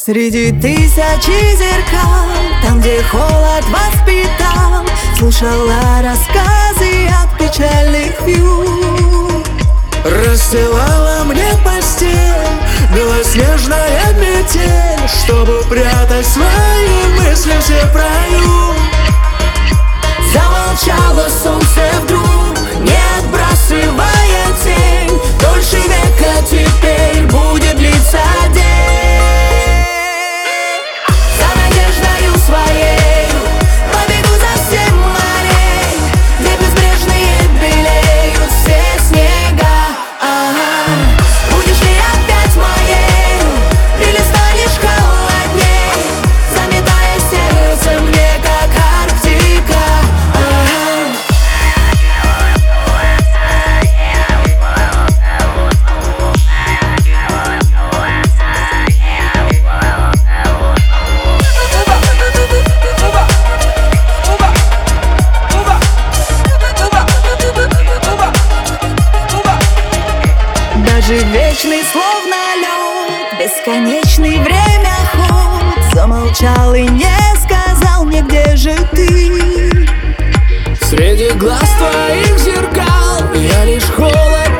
Среди тысячи зеркал, там, где холод воспитал, слушала рассказы от печальных вьюг. Расстилала мне постель белоснежная метель, чтобы прятать свои мысли все в раю. Замолчало солнце вдруг, не отбрасывая тень. Дольше века теперь будет длиться день. За надеждою своей побегу за всем морей, где безбрежные белеют все снега. Будешь ли опять моей, или станешь холодней, заметая сердце мне, как Арктика? Даже вечный, словно лед, бесконечный время ход, замолчал и не сказал мне, где же ты. Среди глаз твоих зеркал я лишь холод